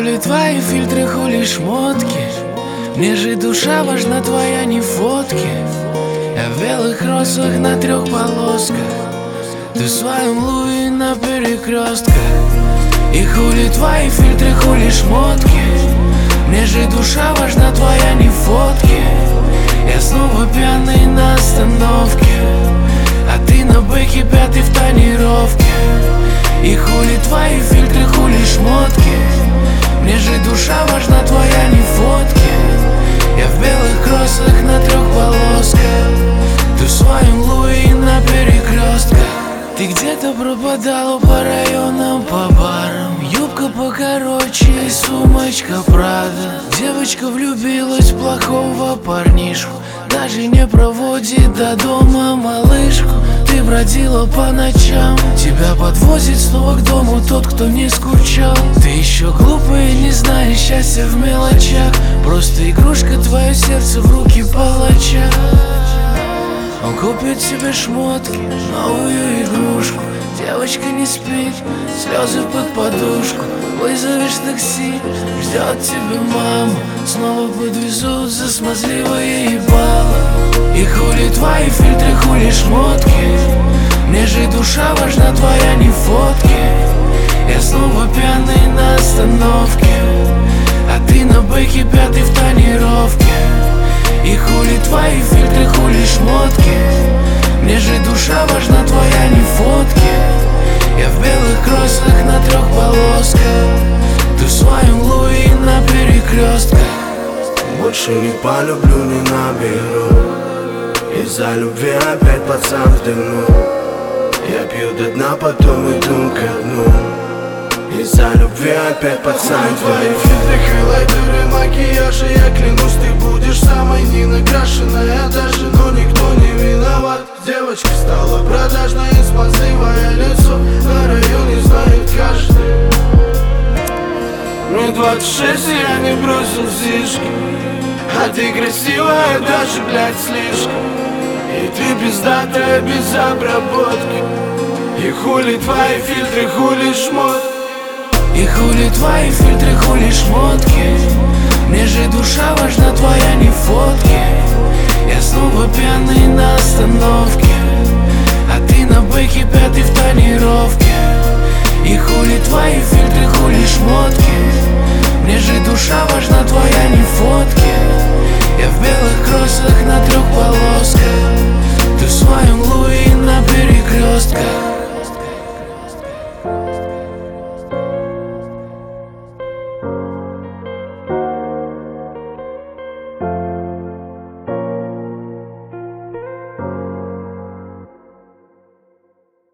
хули твои фильтры, хули шмотки. Мне же душа важна твоя, не фотки. Я в белых розах на 3 полосках, ты в своем Луи на перекрестках. И хули твои фильтры, хули шмотки. Мне же душа важна твоя, не фотки. Я снова пьяный на остановке, а ты на бэке 5-й в тонировке. И хули твои фильтры, хули шмотки. Мне же душа важна твоя, не фотки. Я в белых кроссах на 3 полосках, ты в своем Луи на перекрестках. Ты где-то пропадала по районам, по барам. Юбка покороче и сумочка Прада. Девочка влюбилась в плохого парнишку, даже не проводит до дома малышку. Ты бродила по ночам, тебя подвозит снова к дому тот, кто не скучал. Ты еще глупая и не знаешь счастья в мелочах. Просто игрушка, твое сердце в руки палача. Он купит себе шмотки, новую игрушку. Девочка не спит, слезы под подушку. Вызовешь такси, ждет тебя мама. Снова подвезут за смазливое ебало. И хули твои фильтры, хули шмотки. Мне же душа важна твоя, не фотки. Я снова пьяный на остановке, а ты на бэке 5-й в тонировке. И хули твои фильтры, хули шмотки. Мне же душа важна твоя, не фотки. Я в белых кроссах на 3 полосках, ты в своем Луи на перекрестках. Больше не полюблю, не наберу. Из-за любви опять пацан вдохну. Я пью до дна, потом иду ко дну. Из-за любви опять пацан твои фильтры, хайлайтеры, макияжи. Я клянусь, ты будешь самой ненакрашенная даже, но никто не виноват. Девочка стала продажной, смазливое лицо на районе знает каждый. Мне 26, и я не бросил зишки, а ты красивая даже, блядь, слишком. И ты пиздатая без обработки. И хули твои фильтры, хули шмотки. И хули твои фильтры, хули шмотки. Мне же душа важна твоя, не фотки. Я снова пьяный на остановке, а ты на бэке 5-й в тонировке. И хули твои фильтры, хули шмотки. Мне же душа важна твоя, не фотки.